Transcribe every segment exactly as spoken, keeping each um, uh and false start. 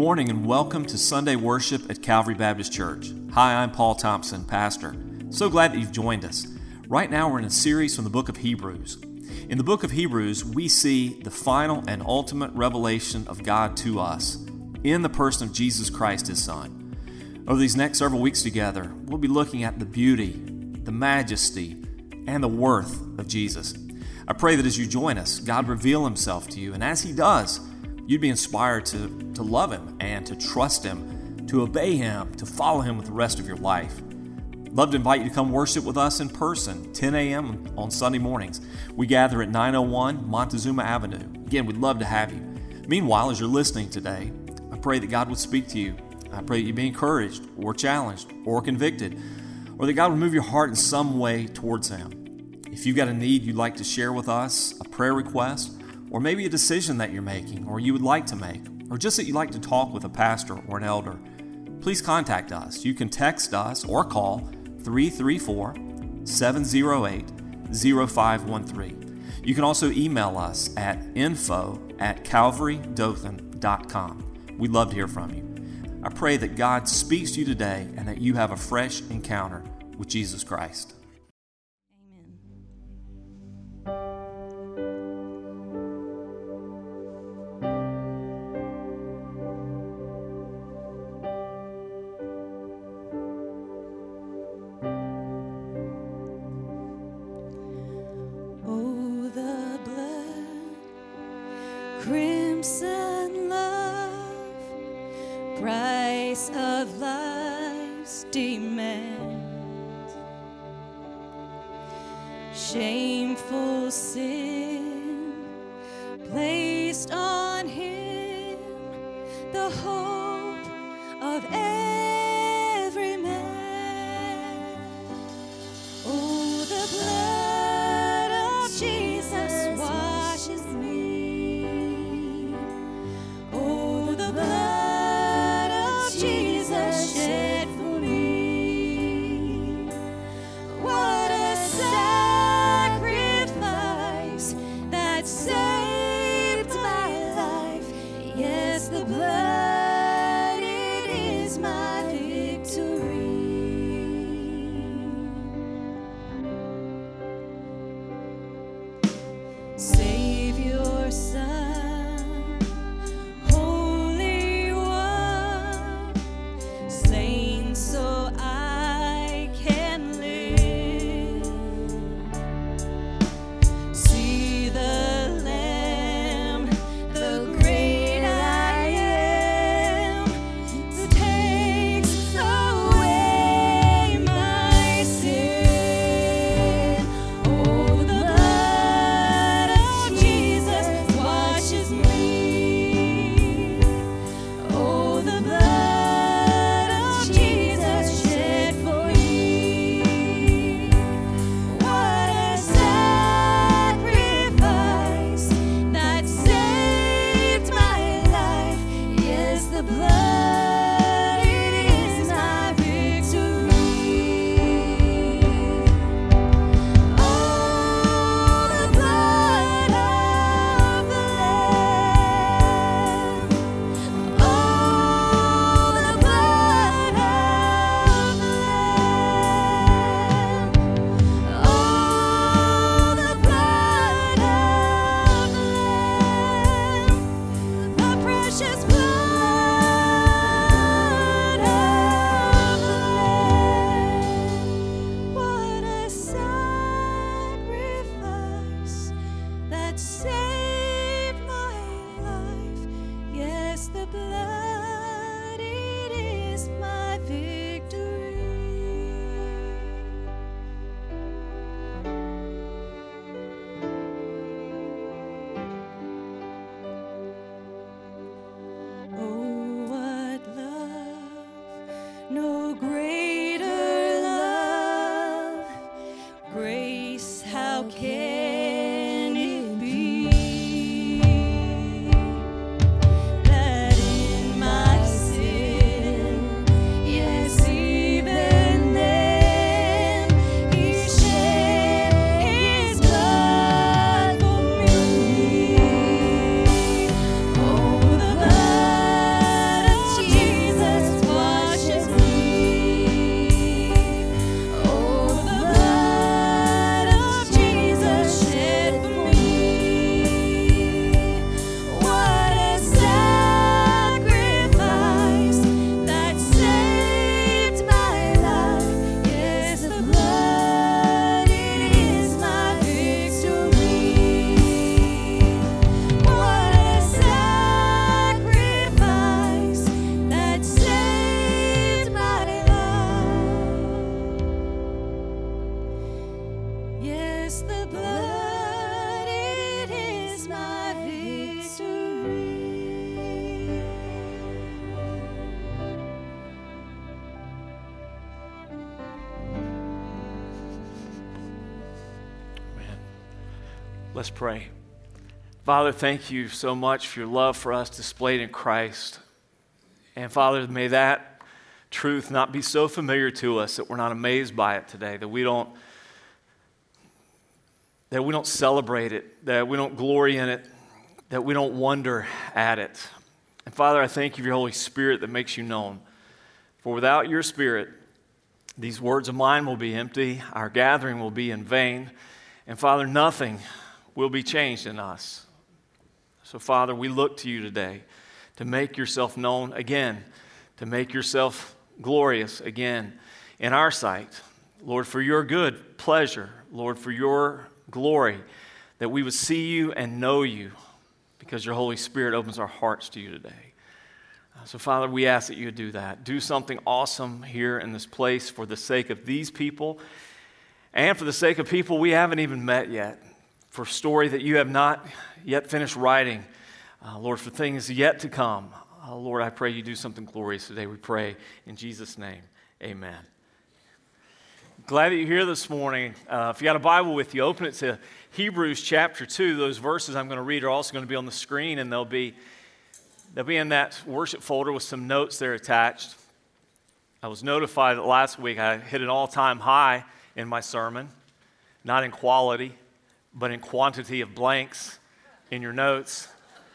morning and welcome to Sunday worship at Calvary Baptist Church. Hi, I'm Paul Thompson, pastor. So glad that you've joined us. Right now we're in a series from the book of Hebrews. In the book of Hebrews, we see the final and ultimate revelation of God to us in the person of Jesus Christ, His Son. Over these next several weeks together, we'll be looking at the beauty, the majesty, and the worth of Jesus. I pray that as you join us, God reveal Himself to you, and as He does, you'd be inspired to, to love Him and to trust Him, to obey Him, to follow Him with the rest of your life. I'd love to invite you to come worship with us in person, ten a.m. on Sunday mornings. We gather at nine oh one Montezuma Avenue. Again, we'd love to have you. Meanwhile, as you're listening today, I pray that God would speak to you. I pray that you be encouraged or challenged or convicted, or that God would move your heart in some way towards Him. If you've got a need you'd like to share with us, a prayer request, or maybe a decision that you're making or you would like to make, or just that you'd like to talk with a pastor or an elder, please contact us. You can text us or call three three four, seven oh eight, oh five one three. You can also email us at info at calvary dothan dot com. We'd love to hear from you. I pray that God speaks to you today and that you have a fresh encounter with Jesus Christ. Crimson love, price of life's demand, shameful sin placed on Him, the hope of every man. Oh, the blood of Jesus washes me. Savior, Son, Holy One, slain so I can live. See the Lamb, the great I am, who takes away my sin. Oh, the how can it be? Let's pray. Father, thank you so much for your love for us displayed in Christ. And Father, may that truth not be so familiar to us that we're not amazed by it today, that we don't that we don't celebrate it, that we don't glory in it, that we don't wonder at it. And Father, I thank you for your Holy Spirit that makes you known. For without your Spirit, these words of mine will be empty, our gathering will be in vain, and Father, nothing will be changed in us. So Father, we look to you today to make yourself known again, to make yourself glorious again in our sight. Lord, for your good pleasure, Lord, for your glory, that we would see you and know you because your Holy Spirit opens our hearts to you today. Uh, so Father, we ask that you would do that. Do something awesome here in this place for the sake of these people and for the sake of people we haven't even met yet, for a story that you have not yet finished writing, uh, Lord, for things yet to come. Uh, Lord, I pray you do something glorious today. We pray in Jesus' name, amen. Glad that you're here this morning. Uh, if you got a Bible with you, open it to Hebrews chapter two. Those verses I'm going to read are also going to be on the screen, and they'll be they'll be in that worship folder with some notes there attached. I was notified that last week I hit an all-time high in my sermon, not in quality, but in quantity of blanks in your notes.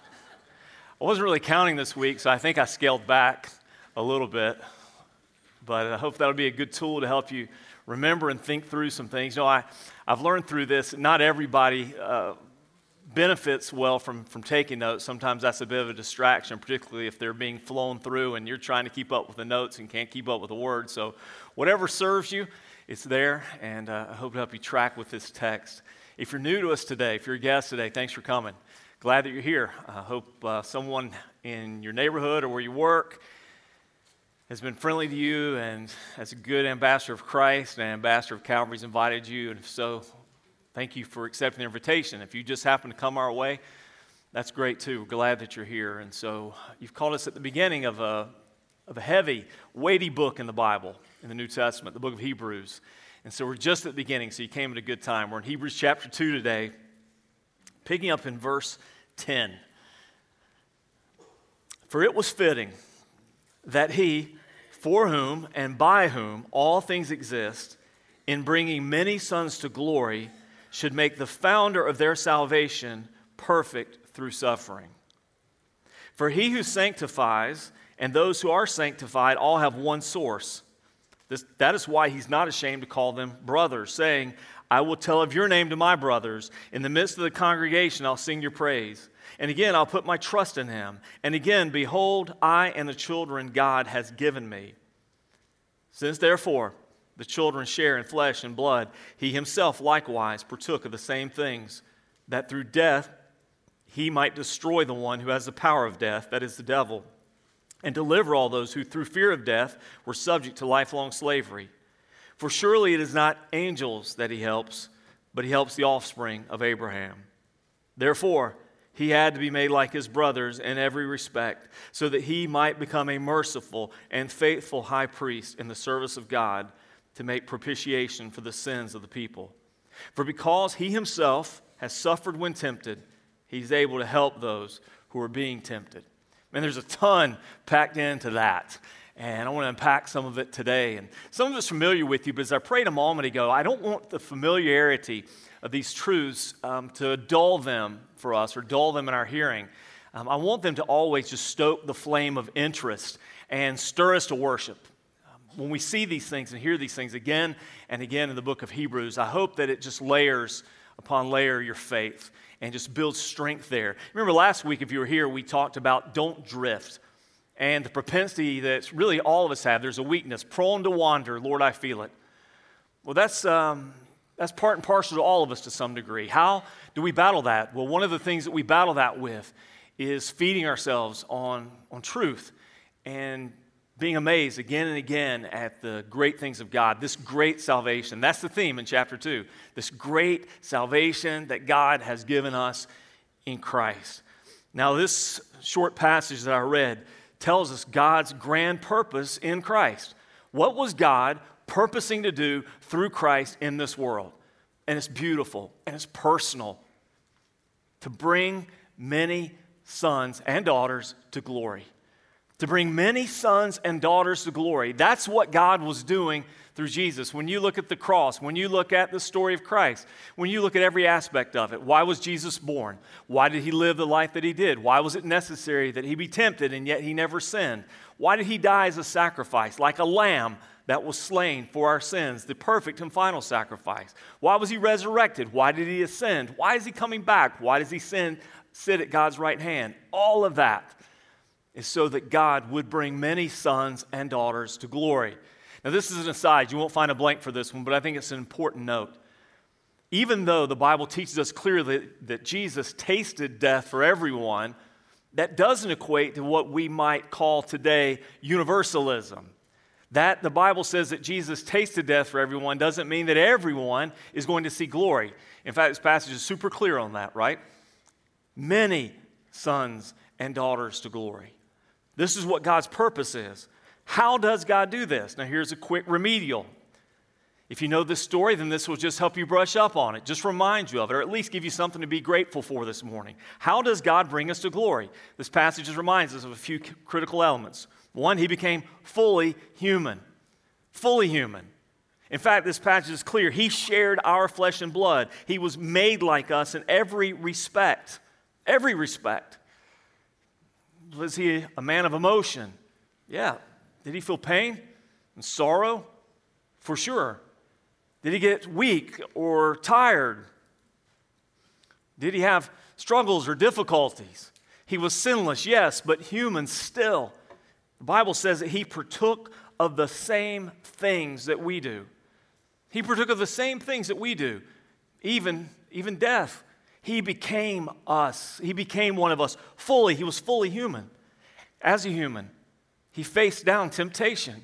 I wasn't really counting this week, so I think I scaled back a little bit, but I hope that'll be a good tool to help you remember and think through some things. You know, I, I've learned through this, not everybody uh, benefits well from, from taking notes. Sometimes that's a bit of a distraction, particularly if they're being flown through and you're trying to keep up with the notes and can't keep up with the words. So whatever serves you, it's there, and uh, I hope to help you track with this text. If you're new to us today, if you're a guest today, thanks for coming. Glad that you're here. I hope uh, someone in your neighborhood or where you work has been friendly to you and as a good ambassador of Christ and ambassador of Calvary's invited you. And if so, thank you for accepting the invitation. If you just happen to come our way, that's great too. We're glad that you're here. And so you've called us at the beginning of a, of a heavy, weighty book in the Bible, in the New Testament, the book of Hebrews. And so we're just at the beginning, so you came at a good time. We're in Hebrews chapter two today, picking up in verse ten. For it was fitting that he, for whom and by whom all things exist, in bringing many sons to glory, should make the founder of their salvation perfect through suffering. For he who sanctifies and those who are sanctified all have one source. This, that is why he's not ashamed to call them brothers, saying, I will tell of your name to my brothers. In the midst of the congregation, I'll sing your praise. And again, I'll put my trust in him. And again, behold, I and the children God has given me. Since therefore the children share in flesh and blood, he himself likewise partook of the same things, that through death he might destroy the one who has the power of death, that is the devil, and deliver all those who through fear of death were subject to lifelong slavery. For surely it is not angels that he helps, but he helps the offspring of Abraham. Therefore, he had to be made like his brothers in every respect, so that he might become a merciful and faithful high priest in the service of God to make propitiation for the sins of the people. For because he himself has suffered when tempted, he's able to help those who are being tempted. Man, there's a ton packed into that. And I want to unpack some of it today. And some of it's familiar with you, but as I prayed a moment ago, I don't want the familiarity of these truths um, to dull them for us or dull them in our hearing. Um, I want them to always just stoke the flame of interest and stir us to worship. Um, when we see these things and hear these things again and again in the book of Hebrews, I hope that it just layers upon layer your faith and just builds strength there. Remember last week, if you were here, we talked about don't drift. And the propensity that really all of us have, there's a weakness, prone to wander, Lord, I feel it. Well, that's um, that's part and parcel to all of us to some degree. How do we battle that? Well, one of the things that we battle that with is feeding ourselves on, on truth and being amazed again and again at the great things of God, this great salvation. That's the theme in chapter two, this great salvation that God has given us in Christ. Now, this short passage that I read tells us God's grand purpose in Christ. What was God purposing to do through Christ in this world? And it's beautiful, and it's personal, to bring many sons and daughters to glory. To bring many sons and daughters to glory. That's what God was doing through Jesus. When you look at the cross, when you look at the story of Christ, when you look at every aspect of it, why was Jesus born? Why did he live the life that he did? Why was it necessary that he be tempted and yet he never sinned? Why did he die as a sacrifice, like a lamb that was slain for our sins, the perfect and final sacrifice? Why was he resurrected? Why did he ascend? Why is he coming back? Why does he send, sit at God's right hand? All of that is so that God would bring many sons and daughters to glory. Now, this is an aside. You won't find a blank for this one, but I think it's an important note. Even though the Bible teaches us clearly that Jesus tasted death for everyone, that doesn't equate to what we might call today universalism. That the Bible says that Jesus tasted death for everyone doesn't mean that everyone is going to see glory. In fact, this passage is super clear on that, right? Many sons and daughters to glory. This is what God's purpose is. How does God do this? Now, here's a quick remedial. If you know this story, then this will just help you brush up on it, just remind you of it, or at least give you something to be grateful for this morning. How does God bring us to glory? This passage just reminds us of a few critical elements. One, he became fully human. Fully human. In fact, this passage is clear. He shared our flesh and blood. He was made like us in every respect. Every respect. Was he a man of emotion? Yeah. Did he feel pain and sorrow? For sure. Did he get weak or tired? Did he have struggles or difficulties? He was sinless, yes, but human still. The Bible says that he partook of the same things that we do. He partook of the same things that we do, even, even death. He became us. He became one of us fully. He was fully human. As a human, he faced down temptation.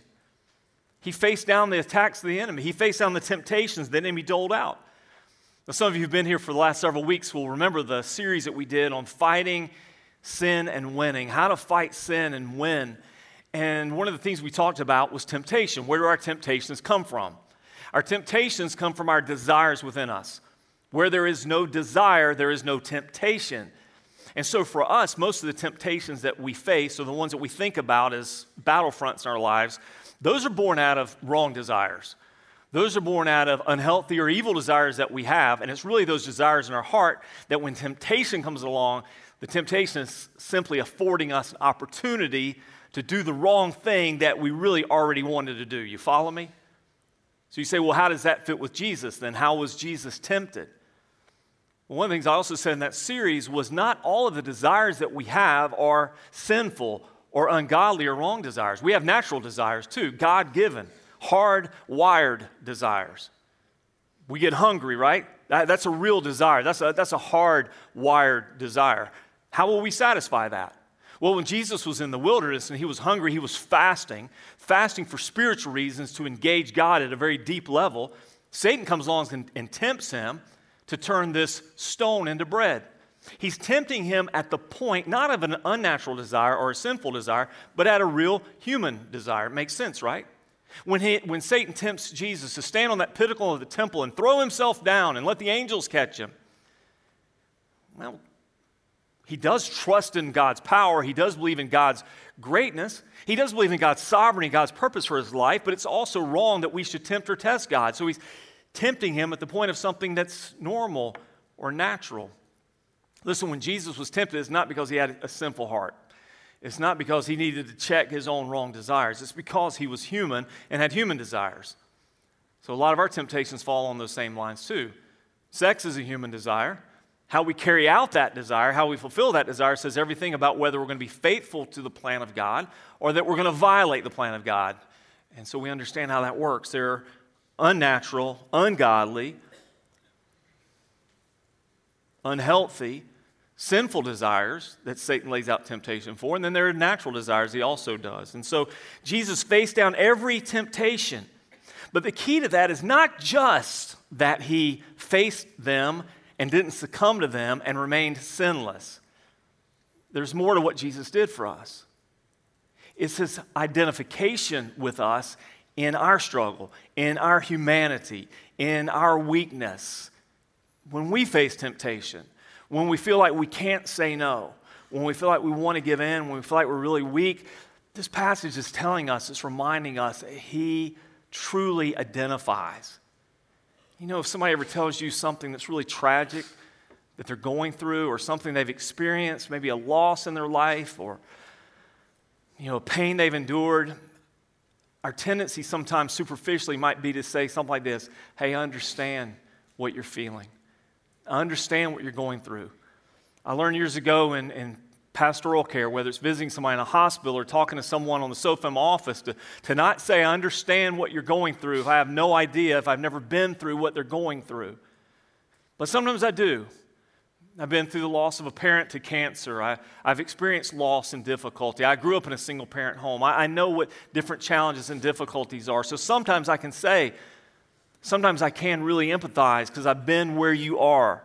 He faced down the attacks of the enemy. He faced down the temptations the enemy doled out. Now, some of you who've been here for the last several weeks will remember the series that we did on fighting sin and winning, how to fight sin and win. And one of the things we talked about was temptation. Where do our temptations come from? Our temptations come from our desires within us. Where there is no desire, there is no temptation. And so for us, most of the temptations that we face, or the ones that we think about as battlefronts in our lives, those are born out of wrong desires. Those are born out of unhealthy or evil desires that we have, and it's really those desires in our heart that when temptation comes along, the temptation is simply affording us an opportunity to do the wrong thing that we really already wanted to do. You follow me? So you say, well, how does that fit with Jesus then? How was Jesus tempted? Well, one of the things I also said in that series was not all of the desires that we have are sinful or ungodly or wrong desires. We have natural desires too, God-given, hard-wired desires. We get hungry, right? That, that's a real desire. That's a, that's a hard-wired desire. How will we satisfy that? Well, when Jesus was in the wilderness and he was hungry, he was fasting, fasting for spiritual reasons to engage God at a very deep level. Satan comes along and, and tempts him to turn this stone into bread. He's tempting him at the point, not of an unnatural desire or a sinful desire, but at a real human desire. It makes sense, right? When, he, when Satan tempts Jesus to stand on that pinnacle of the temple and throw himself down and let the angels catch him, well, he does trust in God's power. He does believe in God's greatness. He does believe in God's sovereignty, God's purpose for his life, but it's also wrong that we should tempt or test God. So he's tempting him at the point of something that's normal or natural. Listen, when Jesus was tempted, it's not because he had a sinful heart. It's not because he needed to check his own wrong desires. It's because he was human and had human desires. So a lot of our temptations fall on those same lines too. Sex is a human desire. How we carry out that desire, how we fulfill that desire says everything about whether we're going to be faithful to the plan of God or that we're going to violate the plan of God. And so we understand how that works. There are unnatural, ungodly, unhealthy, sinful desires that Satan lays out temptation for, and then there are natural desires he also does. And so Jesus faced down every temptation. But the key to that is not just that he faced them and didn't succumb to them and remained sinless. There's more to what Jesus did for us. It's his identification with us in our struggle, in our humanity, in our weakness. When we face temptation, when we feel like we can't say no, when we feel like we want to give in, when we feel like we're really weak, this passage is telling us, it's reminding us that he truly identifies. You know, if somebody ever tells you something that's really tragic that they're going through, or something they've experienced, maybe a loss in their life, or, you know, pain they've endured, our tendency sometimes superficially might be to say something like this: hey, I understand what you're feeling. I understand what you're going through. I learned years ago in, in pastoral care, whether it's visiting somebody in a hospital or talking to someone on the sofa in my office, to, to not say, I understand what you're going through if I have no idea, if I've never been through what they're going through. But sometimes I do. I've been through the loss of a parent to cancer. I, I've experienced loss and difficulty. I grew up in a single-parent home. I, I know what different challenges and difficulties are. So sometimes I can say, sometimes I can really empathize because I've been where you are.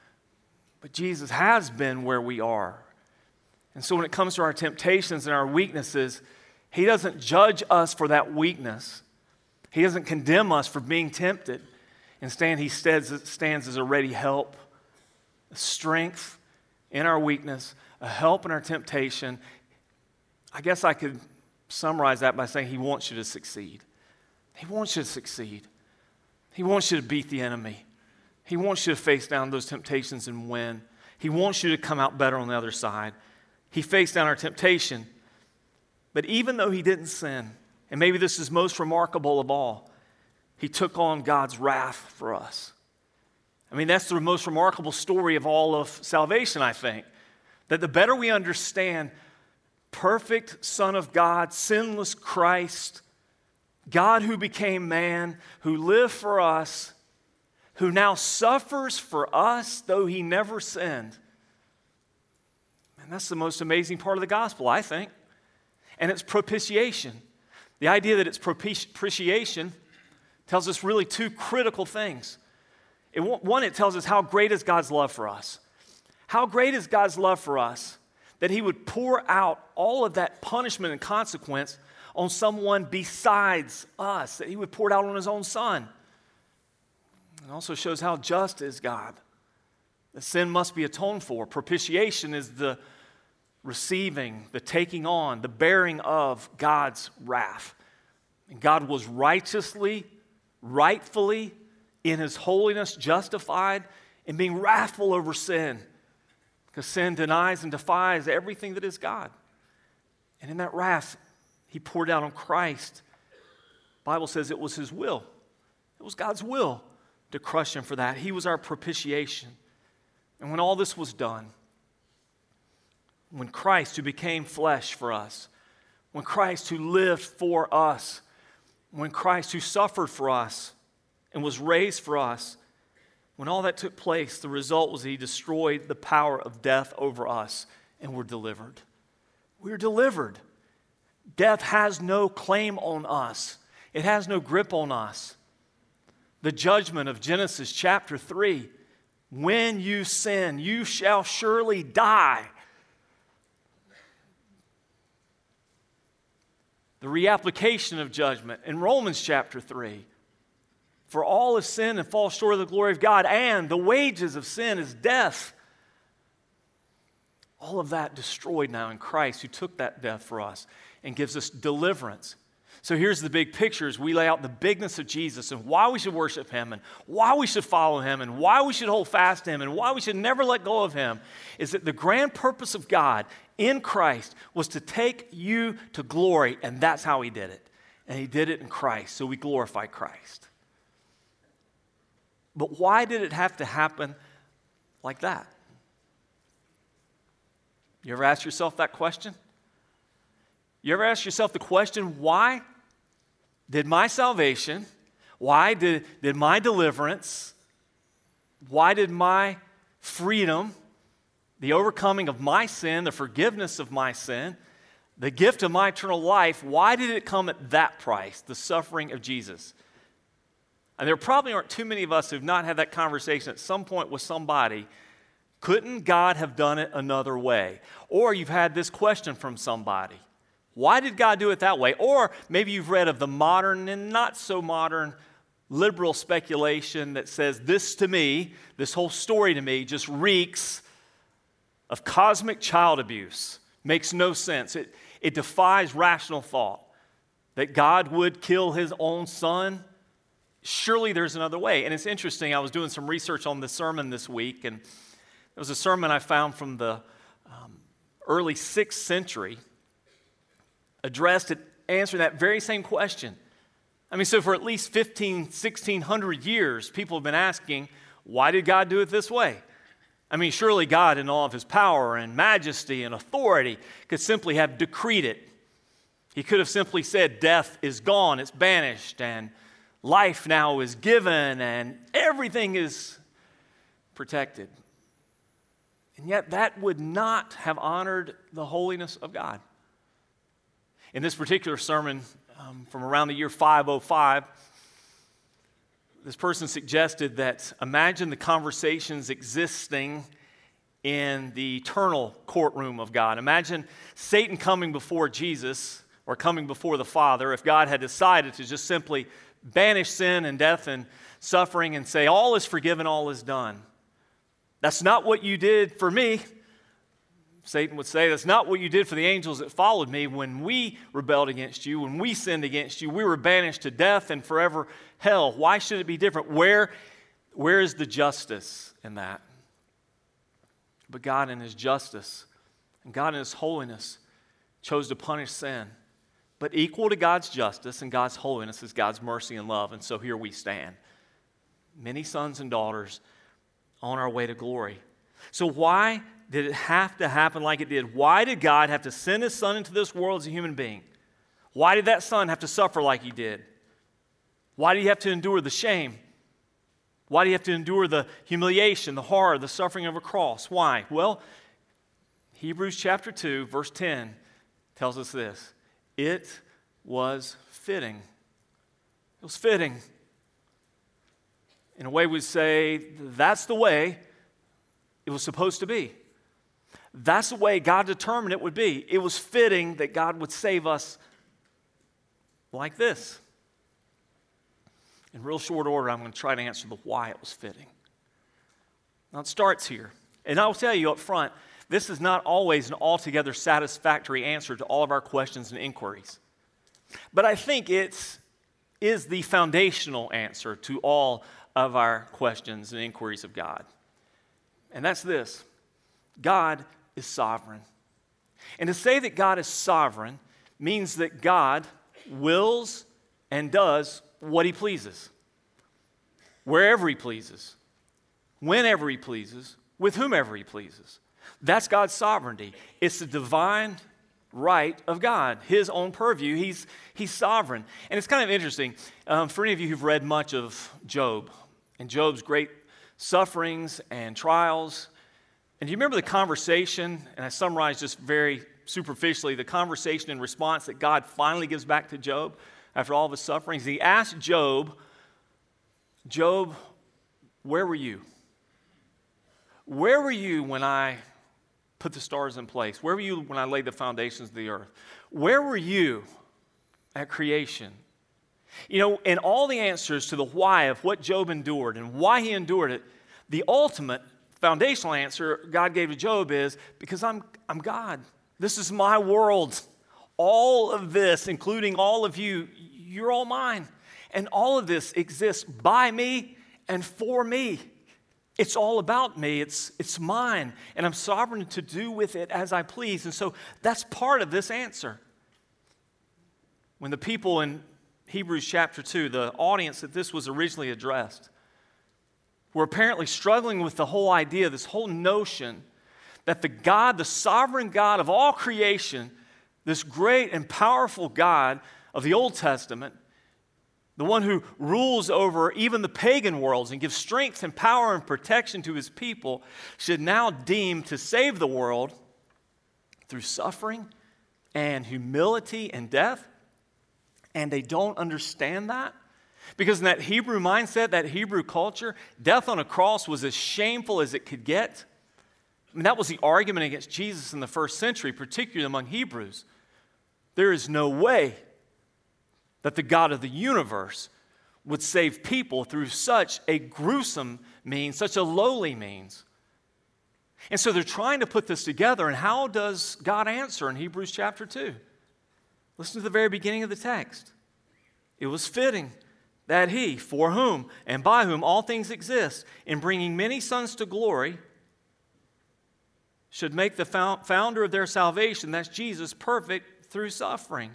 But Jesus has been where we are. And so when it comes to our temptations and our weaknesses, he doesn't judge us for that weakness. He doesn't condemn us for being tempted. Instead, he stands, stands as a ready help, a strength in our weakness, a help in our temptation. I guess I could summarize that by saying he wants you to succeed. He wants you to succeed. He wants you to beat the enemy. He wants you to face down those temptations and win. He wants you to come out better on the other side. He faced down our temptation. But even though he didn't sin, and maybe this is most remarkable of all, he took on God's wrath for us. I mean, that's the most remarkable story of all of salvation, I think. That the better we understand perfect Son of God, sinless Christ, God who became man, who lived for us, who now suffers for us, though he never sinned. And that's the most amazing part of the gospel, I think. And it's propitiation. The idea that it's propitiation tells us really two critical things. It, one, it tells us how great is God's love for us. How great is God's love for us that he would pour out all of that punishment and consequence on someone besides us, that he would pour it out on his own Son. It also shows how just is God. The sin must be atoned for. Propitiation is the receiving, the taking on, the bearing of God's wrath. And God was righteously, rightfully, in his holiness, justified in being wrathful over sin. Because sin denies and defies everything that is God. And in that wrath, he poured out on Christ. The Bible says it was his will. It was God's will to crush him for that. He was our propitiation. And when all this was done, when Christ, who became flesh for us, when Christ, who lived for us, when Christ, who suffered for us and was raised for us, when all that took place, the result was he destroyed the power of death over us and we're delivered. We're delivered. Death has no claim on us. It has no grip on us. The judgment of Genesis chapter three, when you sin, you shall surely die. The reapplication of judgment in Romans chapter three. For all have sinned and fall short of the glory of God, and the wages of sin is death. All of that destroyed now in Christ, who took that death for us and gives us deliverance. So here's the big picture as we lay out the bigness of Jesus and why we should worship him and why we should follow him and why we should hold fast to him and why we should never let go of him, is that the grand purpose of God in Christ was to take you to glory, and that's how he did it. And he did it in Christ, so we glorify Christ. But why did it have to happen like that? You ever ask yourself that question? You ever ask yourself the question, why did my salvation, why did, did my deliverance, why did my freedom, the overcoming of my sin, the forgiveness of my sin, the gift of my eternal life, why did it come at that price, the suffering of Jesus? And there probably aren't too many of us who've not had that conversation at some point with somebody. Couldn't God have done it another way? Or you've had this question from somebody. Why did God do it that way? Or maybe you've read of the modern and not so modern liberal speculation that says this to me, this whole story to me just reeks of cosmic child abuse makes no sense. It, it defies rational thought. That God would kill his own son, surely there's another way. And it's interesting, I was doing some research on this sermon this week, and it was a sermon I found from the um, early sixth century, addressed it, answering that very same question. I mean, so for at least fifteen, sixteen hundred years, people have been asking, why did God do it this way? I mean, surely God, in all of his power and majesty and authority, could simply have decreed it. He could have simply said, death is gone, it's banished, and life now is given, and everything is protected. And yet that would not have honored the holiness of God. In this particular sermon um, from around the year five oh five, this person suggested that imagine the conversations existing in the eternal courtroom of God. Imagine Satan coming before Jesus or coming before the Father if God had decided to just simply banish sin and death and suffering and say, all is forgiven, all is done. That's not what you did for me. Satan would say, that's not what you did for the angels that followed me. When we rebelled against you, when we sinned against you, we were banished to death and forever hell. Why should it be different? Where, where is the justice in that? But God in his justice and God in his holiness chose to punish sin. But equal to God's justice and God's holiness is God's mercy and love. And so here we stand. Many sons and daughters on our way to glory. So why did it have to happen like it did? Why did God have to send his son into this world as a human being? Why did that son have to suffer like he did? Why did he have to endure the shame? Why did he have to endure the humiliation, the horror, the suffering of a cross? Why? Well, Hebrews chapter two, verse ten tells us this. It was fitting. It was fitting. In a way, we'd say that's the way it was supposed to be. That's the way God determined it would be. It was fitting that God would save us like this. In real short order, I'm going to try to answer the why it was fitting. Now, it starts here. And I'll tell you up front, this is not always an altogether satisfactory answer to all of our questions and inquiries. But I think it is the foundational answer to all of our questions and inquiries of God. And that's this. God is sovereign. And to say that God is sovereign means that God wills and does what he pleases, wherever he pleases, whenever he pleases, with whomever he pleases. That's God's sovereignty. It's the divine right of God, his own purview. He's, he's sovereign. And it's kind of interesting, um, for any of you who've read much of Job and Job's great sufferings and trials. And do you remember the conversation, and I summarized just very superficially, the conversation in response that God finally gives back to Job after all of his sufferings? He asked Job, Job, where were you? Where were you when I put the stars in place? Where were you when I laid the foundations of the earth? Where were you at creation? You know, in all the answers to the why of what Job endured and why he endured it, the ultimate foundational answer God gave to Job is, because I'm, I'm God. This is my world. All of this, including all of you, you're all mine. And all of this exists by me and for me. It's all about me. It's, it's mine. And I'm sovereign to do with it as I please. And so that's part of this answer. When the people in Hebrews chapter two, the audience that this was originally addressed, were apparently struggling with the whole idea, this whole notion that the God, the sovereign God of all creation, this great and powerful God of the Old Testament, the one who rules over even the pagan worlds and gives strength and power and protection to his people, should now deem to save the world through suffering and humility and death. And they don't understand that. Because in that Hebrew mindset, that Hebrew culture, death on a cross was as shameful as it could get. I mean, that was the argument against Jesus in the first century, particularly among Hebrews. There is no way that the God of the universe would save people through such a gruesome means, such a lowly means. And so they're trying to put this together, and how does God answer in Hebrews chapter two? Listen to the very beginning of the text. It was fitting that he, for whom and by whom all things exist, in bringing many sons to glory, should make the founder of their salvation, that's Jesus, perfect through suffering.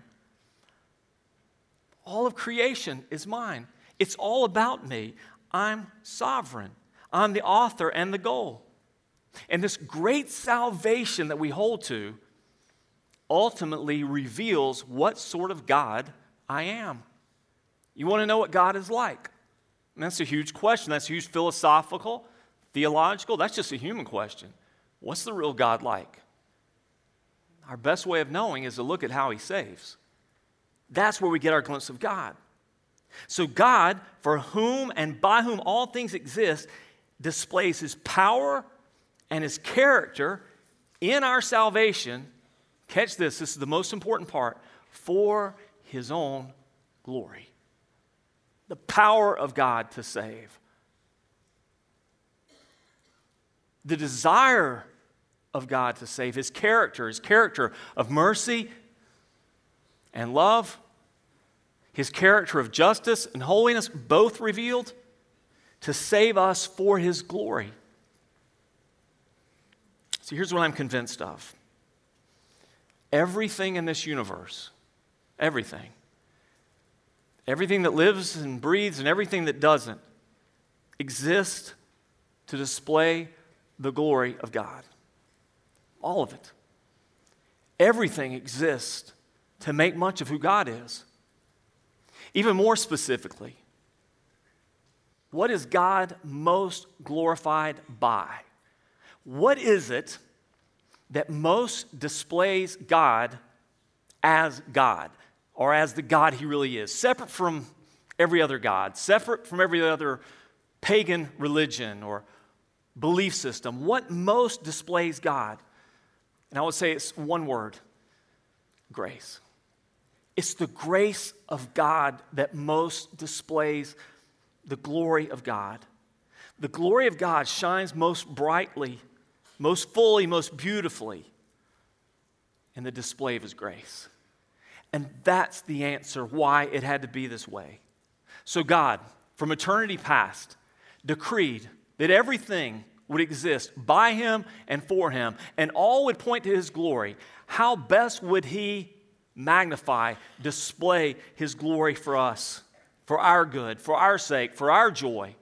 All of creation is mine. It's all about me. I'm sovereign. I'm the author and the goal. And this great salvation that we hold to ultimately reveals what sort of God I am. You want to know what God is like? And that's a huge question. That's huge philosophical, theological. That's just a human question. What's the real God like? Our best way of knowing is to look at how he saves. That's where we get our glimpse of God. So God, for whom and by whom all things exist, displays his power and his character in our salvation. Catch this, this is the most important part, for his own glory. The power of God to save. The desire of God to save, his character, his character of mercy and love, his character of justice and holiness, both revealed to save us for his glory. So here's what I'm convinced of. Everything in this universe, everything, everything that lives and breathes and everything that doesn't, exists to display the glory of God. All of it. Everything exists to make much of who God is. Even more specifically, what is God most glorified by? What is it that most displays God as God, or as the God he really is, separate from every other God, separate from every other pagan religion or belief system? What most displays God? And I would say it's one word: grace. It's the grace of God that most displays the glory of God. The glory of God shines most brightly, most fully, most beautifully in the display of his grace. And that's the answer why it had to be this way. So God, from eternity past, decreed that everything would exist by him and for him, and all would point to his glory. How best would he magnify, display his glory for us, for our good, for our sake, for our joy?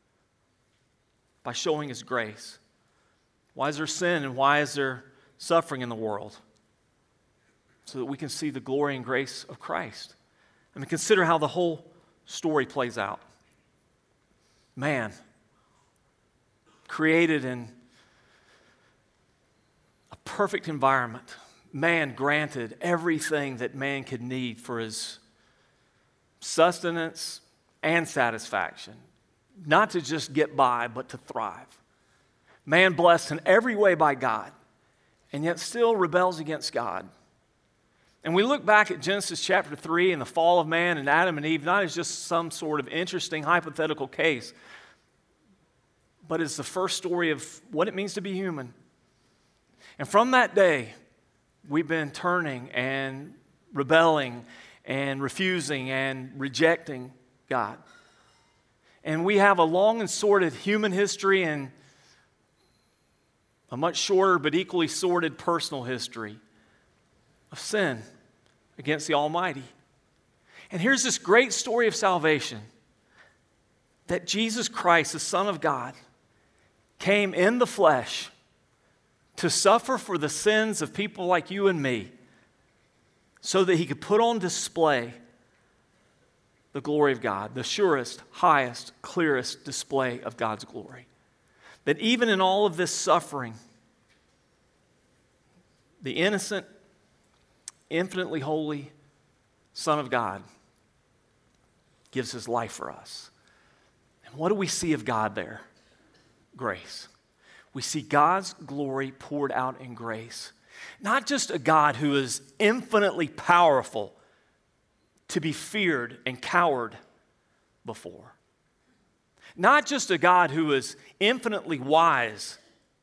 By showing his grace. Why is there sin and why is there suffering in the world? So that we can see the glory and grace of Christ. I mean, consider how the whole story plays out. Man, created in a perfect environment. Man granted everything that man could need for his sustenance and satisfaction. Not to just get by, but to thrive. Man blessed in every way by God, and yet still rebels against God. And we look back at Genesis chapter three and the fall of man and Adam and Eve, not as just some sort of interesting hypothetical case, but as the first story of what it means to be human. And from that day, we've been turning and rebelling and refusing and rejecting God. And we have a long and sordid human history and a much shorter but equally sordid personal history of sin against the Almighty. And here's this great story of salvation, that Jesus Christ, the Son of God, came in the flesh to suffer for the sins of people like you and me, so that he could put on display the glory of God, the surest, highest, clearest display of God's glory. That even in all of this suffering, the innocent, infinitely holy Son of God gives his life for us. And what do we see of God there? Grace. We see God's glory poured out in grace. Not just a God who is infinitely powerful to be feared and cowered before. Not just a God who is infinitely wise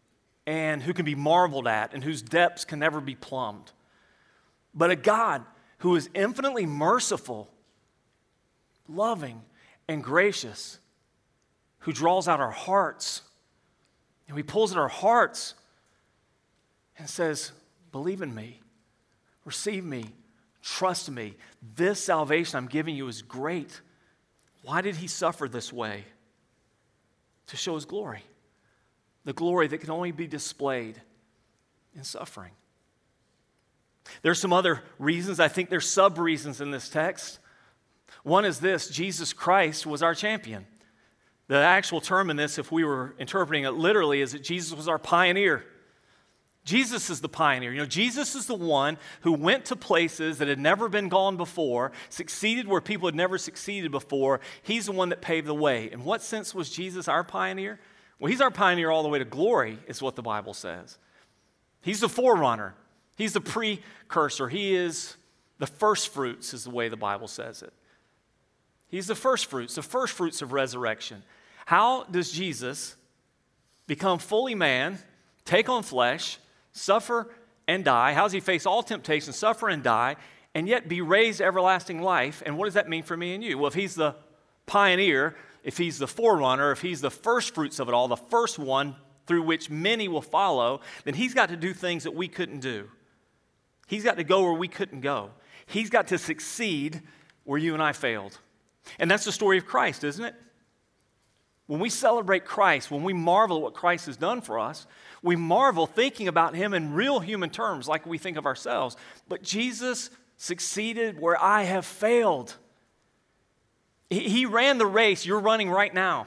and who can be marveled at and whose depths can never be plumbed, but a God who is infinitely merciful, loving, and gracious, who draws out our hearts, and he pulls at our hearts and says, believe in me, receive me, trust me. This salvation I'm giving you is great. Why did he suffer this way? To show his glory. The glory that can only be displayed in suffering. There's some other reasons. I think there's sub-reasons in this text. One is this: Jesus Christ was our champion. The actual term in this, if we were interpreting it literally, is that Jesus was our pioneer. Jesus is the pioneer. You know, Jesus is the one who went to places that had never been gone before, succeeded where people had never succeeded before. He's the one that paved the way. In what sense was Jesus our pioneer? Well, he's our pioneer all the way to glory, is what the Bible says. He's the forerunner. He's the precursor. He is the first fruits, is the way the Bible says it. He's the first fruits, the first fruits of resurrection. How does Jesus become fully man, take on flesh, suffer and die? How does he face all temptation, suffer and die, and yet be raised to everlasting life? And what does that mean for me and you? Well, if he's the pioneer, if he's the forerunner, if he's the first fruits of it all, the first one through which many will follow, then he's got to do things that we couldn't do. He's got to go where we couldn't go. He's got to succeed where you and I failed. And that's the story of Christ, isn't it? When we celebrate Christ, when we marvel at what Christ has done for us, we marvel thinking about him in real human terms like we think of ourselves. But Jesus succeeded where I have failed. He, he ran the race you're running right now.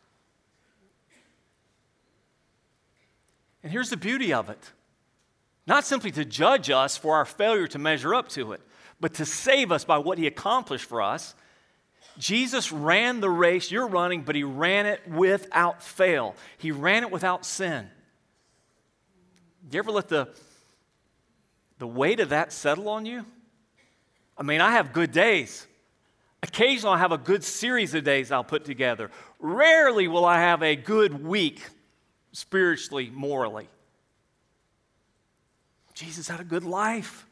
And here's the beauty of it. Not simply to judge us for our failure to measure up to it, but to save us by what he accomplished for us. Jesus ran the race you're running, but he ran it without fail. He ran it without sin. Do you ever let the, the weight of that settle on you? I mean, I have good days. Occasionally I'll have a good series of days I'll put together. Rarely will I have a good week spiritually, morally. Jesus had a good life.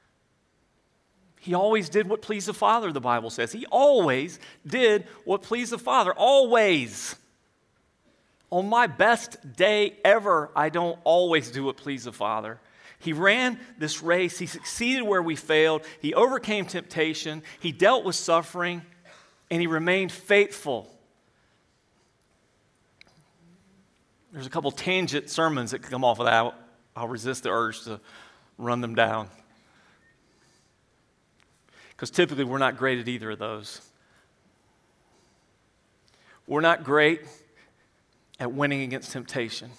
He always did what pleased the Father, the Bible says. He always did what pleased the Father. Always. On my best day ever, I don't always do what pleased the Father. He ran this race. He succeeded where we failed. He overcame temptation. He dealt with suffering. And he remained faithful. There's a couple tangent sermons that could come off of that. I'll resist the urge to run them down. Because typically we're not great at either of those. We're not great at winning against temptation.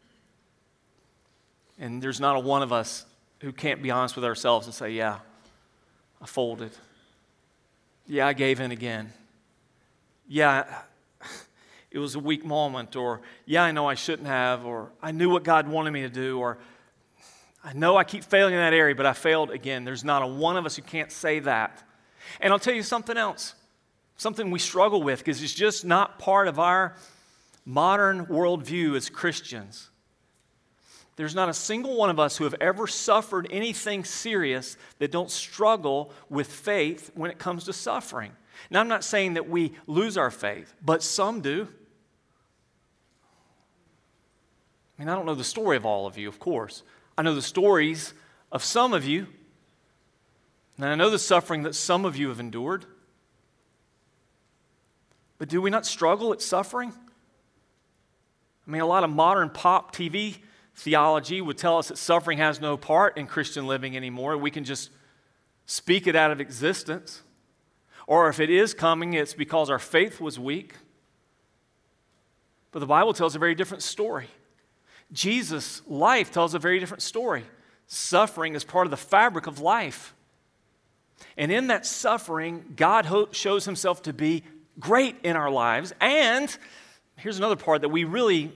And there's not a one of us who can't be honest with ourselves and say, yeah, I folded. Yeah, I gave in again. Yeah, it was a weak moment. Or, yeah, I know I shouldn't have. Or, I knew what God wanted me to do. Or, I know I keep failing in that area, but I failed again. There's not a one of us who can't say that. And I'll tell you something else, something we struggle with because it's just not part of our modern worldview as Christians. There's not a single one of us who have ever suffered anything serious that don't struggle with faith when it comes to suffering. Now, I'm not saying that we lose our faith, but some do. I mean, I don't know the story of all of you, of course. I know the stories of some of you, and I know the suffering that some of you have endured. But do we not struggle at suffering? I mean, a lot of modern pop T V theology would tell us that suffering has no part in Christian living anymore. We can just speak it out of existence. Or if it is coming, it's because our faith was weak. But the Bible tells a very different story. Jesus' life tells a very different story. Suffering is part of the fabric of life. And in that suffering, God ho- shows himself to be great in our lives. And here's another part that we really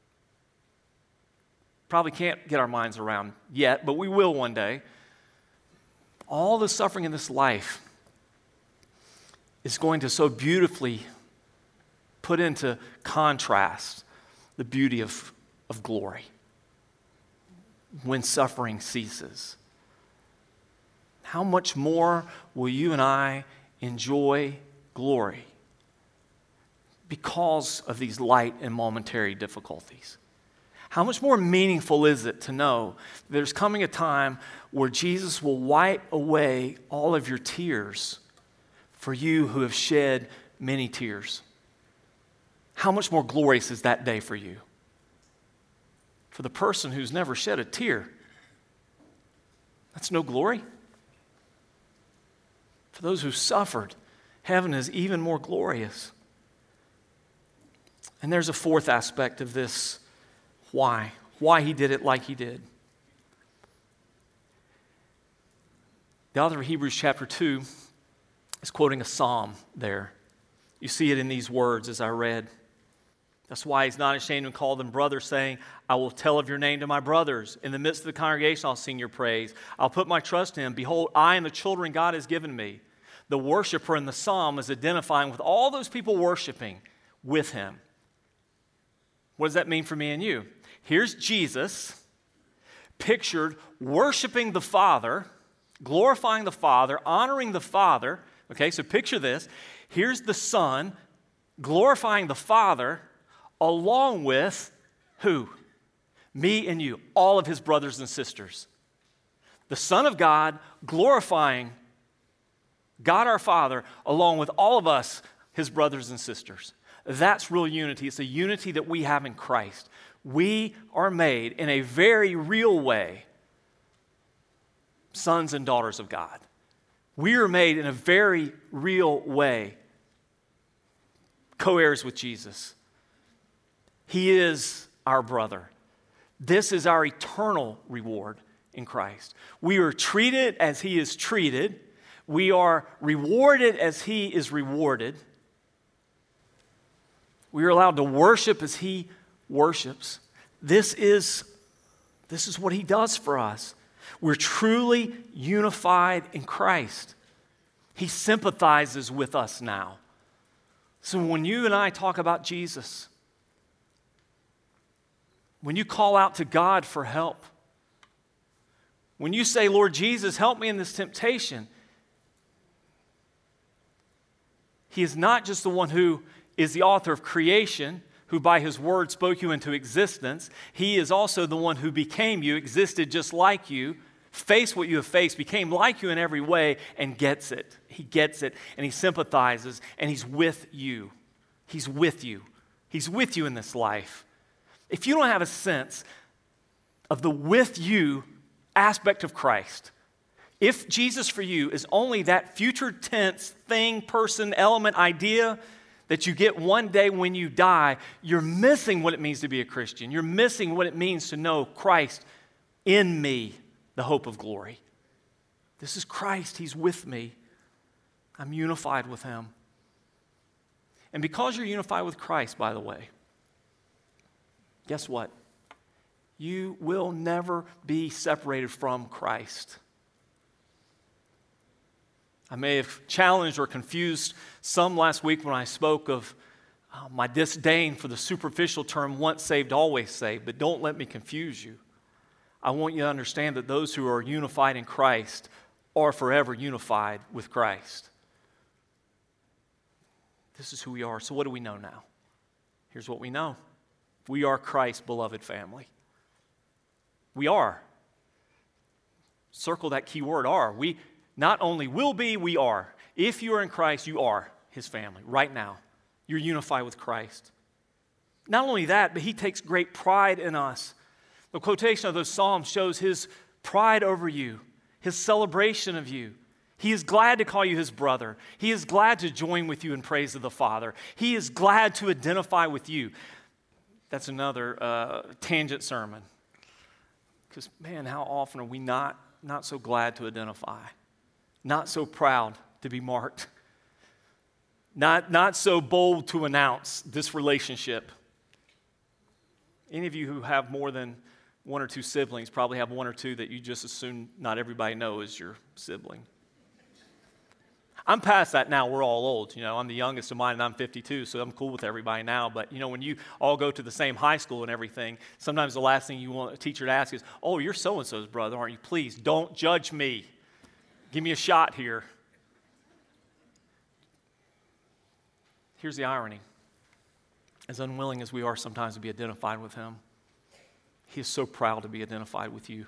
probably can't get our minds around yet, but we will one day. All the suffering in this life is going to so beautifully put into contrast the beauty of, of glory. when suffering ceases? How much more will you and I enjoy glory because of these light and momentary difficulties? How much more meaningful is it to know there's coming a time where Jesus will wipe away all of your tears for you who have shed many tears? How much more glorious is that day for you? For the person who's never shed a tear, that's no glory. For those who suffered, heaven is even more glorious. And there's a fourth aspect of this why. Why he did it like he did. The author of Hebrews chapter two is quoting a psalm there. You see it in these words as I read. That's why he's not ashamed to call them brothers, saying, I will tell of your name to my brothers. In the midst of the congregation, I'll sing your praise. I'll put my trust in him. Behold, I and the children God has given me. The worshiper in the psalm is identifying with all those people worshiping with him. What does that mean for me and you? Here's Jesus pictured worshiping the Father, glorifying the Father, honoring the Father. Okay, so picture this. Here's the Son glorifying the Father along with who? Me and you, all of his brothers and sisters. The Son of God glorifying God our Father along with all of us, his brothers and sisters. That's real unity. It's a unity that we have in Christ. We are made in a very real way sons and daughters of God. We are made in a very real way co-heirs with Jesus. He is our brother. This is our eternal reward in Christ. We are treated as he is treated. We are rewarded as he is rewarded. We are allowed to worship as he worships. This is, this is what he does for us. We're truly unified in Christ. He sympathizes with us now. So when you and I talk about Jesus, when you call out to God for help, when you say, Lord Jesus, help me in this temptation, he is not just the one who is the author of creation, who by his word spoke you into existence. He is also the one who became you, existed just like you, faced what you have faced, became like you in every way, and gets it. He gets it, and he sympathizes, and he's with you. He's with you. He's with you in this life. If you don't have a sense of the with you aspect of Christ, if Jesus for you is only that future tense thing, person, element, idea that you get one day when you die, you're missing what it means to be a Christian. You're missing what it means to know Christ in me, the hope of glory. This is Christ. He's with me. I'm unified with him. And because you're unified with Christ, by the way, guess what? You will never be separated from Christ. I may have challenged or confused some last week when I spoke of uh, my disdain for the superficial term, once saved, always saved, but don't let me confuse you. I want you to understand that those who are unified in Christ are forever unified with Christ. This is who we are. So what do we know now? Here's what we know. We are Christ's beloved family. We are. Circle that key word, are. We not only will be, we are. If you are in Christ, you are his family right now. You're unified with Christ. Not only that, but he takes great pride in us. The quotation of those Psalms shows his pride over you, his celebration of you. He is glad to call you his brother. He is glad to join with you in praise of the Father. He is glad to identify with you. That's another uh, tangent sermon. Because, man, how often are we not, not so glad to identify? Not so proud to be marked? Not, not so bold to announce this relationship? Any of you who have more than one or two siblings probably have one or two that you just assume not everybody knows is your sibling. I'm past that now. We're all old. You know, I'm the youngest of mine, and I'm fifty-two, so I'm cool with everybody now. But, you know, when you all go to the same high school and everything, sometimes the last thing you want a teacher to ask is, oh, you're so-and-so's brother, aren't you? Please, don't judge me. Give me a shot here. Here's the irony. As unwilling as we are sometimes to be identified with him, he is so proud to be identified with you.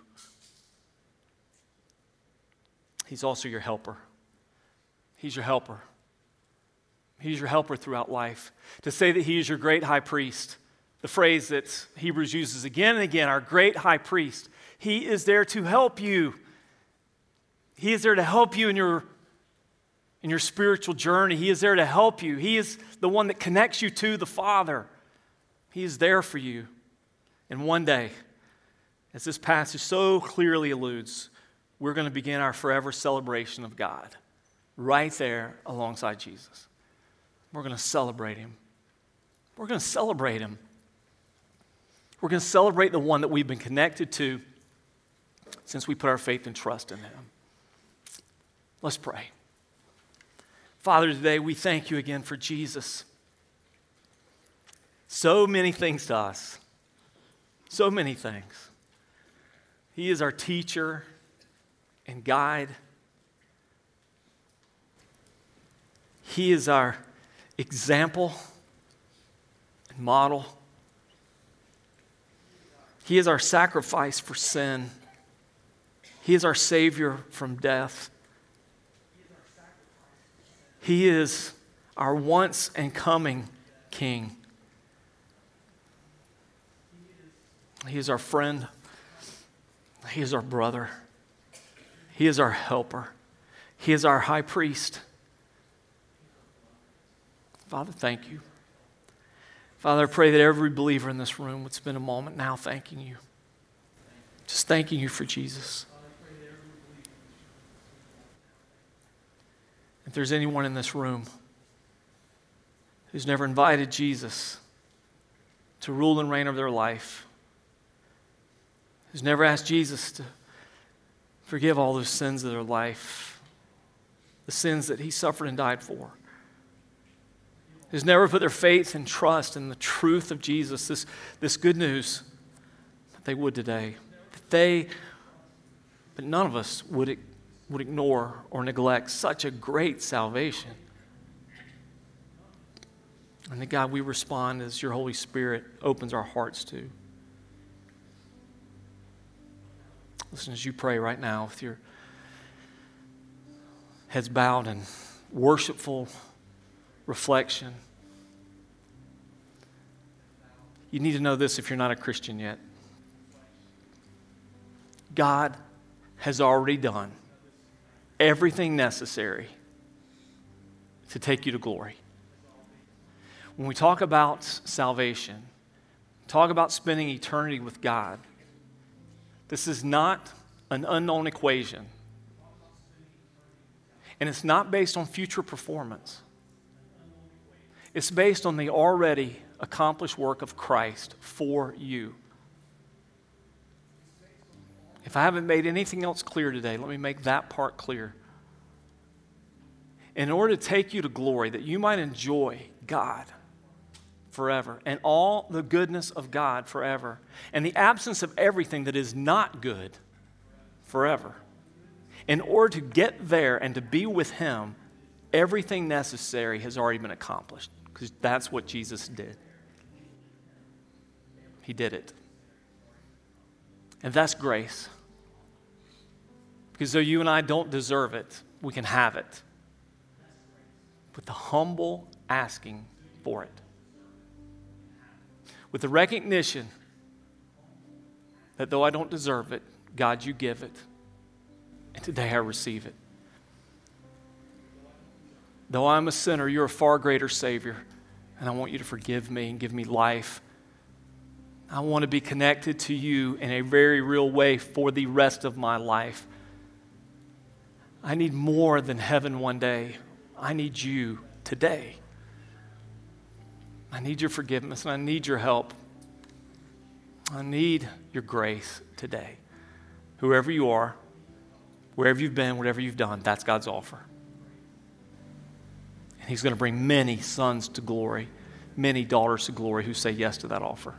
He's also your helper. He's your helper. He's your helper throughout life. To say that he is your great high priest, the phrase that Hebrews uses again and again, our great high priest, he is there to help you. He is there to help you in your, in your spiritual journey. He is there to help you. He is the one that connects you to the Father. He is there for you. And one day, as this passage so clearly alludes, we're going to begin our forever celebration of God right there alongside Jesus. We're going to celebrate him. We're going to celebrate him. We're going to celebrate the one that we've been connected to since we put our faith and trust in him. Let's pray. Father, today we thank you again for Jesus. So many things to us. So many things. He is our teacher and guide. He is our example and model. He is our sacrifice for sin. He is our Savior from death. He is our once and coming King. He is our friend. He is our brother. He is our helper. He is our high priest. Father, thank you. Father, I pray that every believer in this room would spend a moment now thanking you. Just thanking you for Jesus. If there's anyone in this room who's never invited Jesus to rule and reign over their life, who's never asked Jesus to forgive all those sins of their life, the sins that he suffered and died for, who's never put their faith and trust in the truth of Jesus, this, this good news, that they would today. That they, but none of us would, would ignore or neglect such a great salvation. And that, God, we respond as your Holy Spirit opens our hearts to. Listen, as you pray right now with your heads bowed and worshipful reflection, you need to know this if you're not a Christian yet. God has already done everything necessary to take you to glory. When we talk about salvation, talk about spending eternity with God, this is not an unknown equation. And it's not based on future performance. It's based on the already accomplished work of Christ for you. If I haven't made anything else clear today, let me make that part clear. In order to take you to glory, that you might enjoy God forever and all the goodness of God forever and the absence of everything that is not good forever. In order to get there and to be with him, everything necessary has already been accomplished because that's what Jesus did. He did it. And that's grace. Because though you and I don't deserve it, we can have it. With the humble asking for it. With the recognition that though I don't deserve it, God, you give it. And today I receive it. Though I'm a sinner, you're a far greater Savior. And I want you to forgive me and give me life. I want to be connected to you in a very real way for the rest of my life. I need more than heaven one day. I need you today. I need your forgiveness and I need your help. I need your grace today. Whoever you are, wherever you've been, whatever you've done, that's God's offer. And he's going to bring many sons to glory, many daughters to glory who say yes to that offer.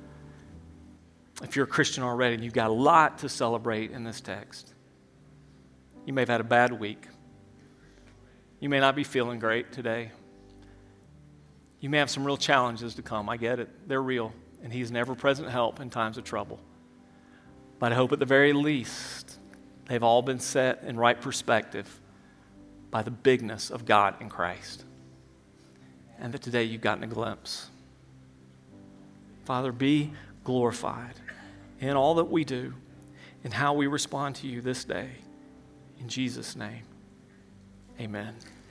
If you're a Christian already and you've got a lot to celebrate in this text, you may have had a bad week. You may not be feeling great today. You may have some real challenges to come. I get it. They're real. And he's an ever-present help in times of trouble. But I hope at the very least they've all been set in right perspective by the bigness of God in Christ. And that today you've gotten a glimpse. Father, be glorified in all that we do and how we respond to you this day. In Jesus' name, amen.